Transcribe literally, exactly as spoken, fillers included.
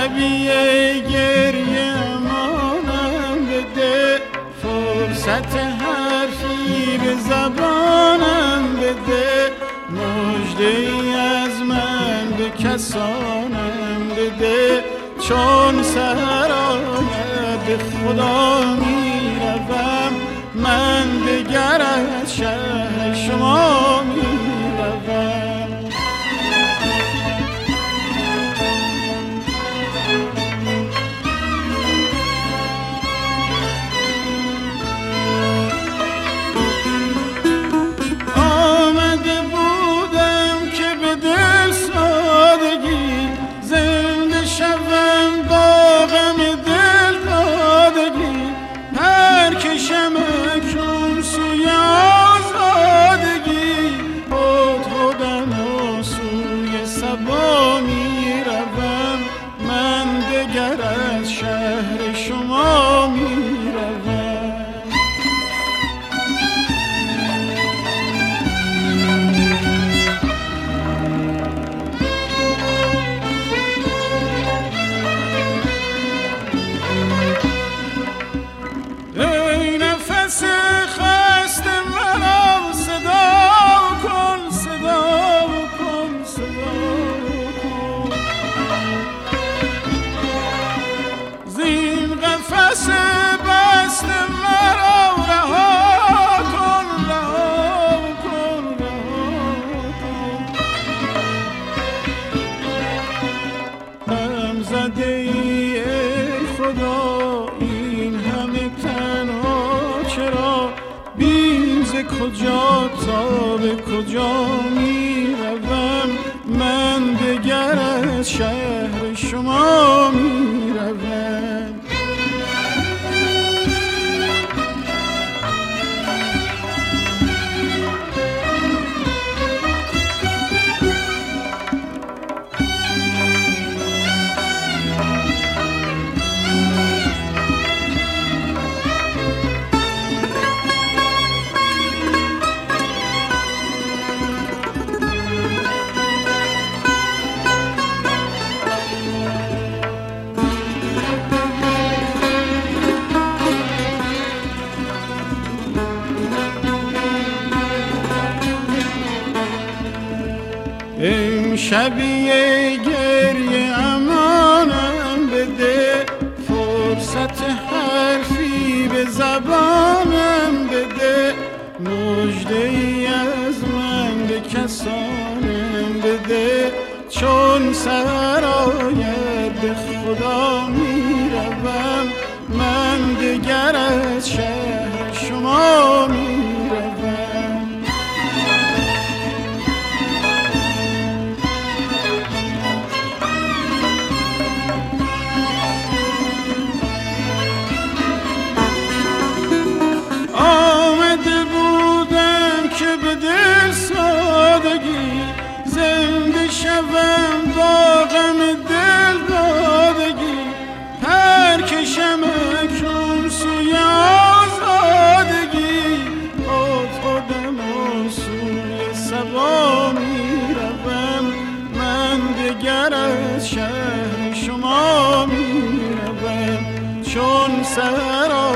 شبیه گریه مانم بده، فرصت حرفی به زبانم بده، مژده‌ای از من به کسانم بده. چون سحر آید به خدا میروم، من دگر از شهر شما میروم. کجا تا به کجا می روم، من دگر از شهر شما می روم. شبیه گریه امانم بده، فرصت حرفی به زبانم بده، مژده‌ای از من به کسانم بده. چون سحر آید به خدا میروم، من دگر از شهر شما میروم. شوم با غم دل دادگی، پر کشم اکنون سوی آزادگی، خود خودم و سوی سبا میروم، من دگر از شهر شما میروم. چون سحر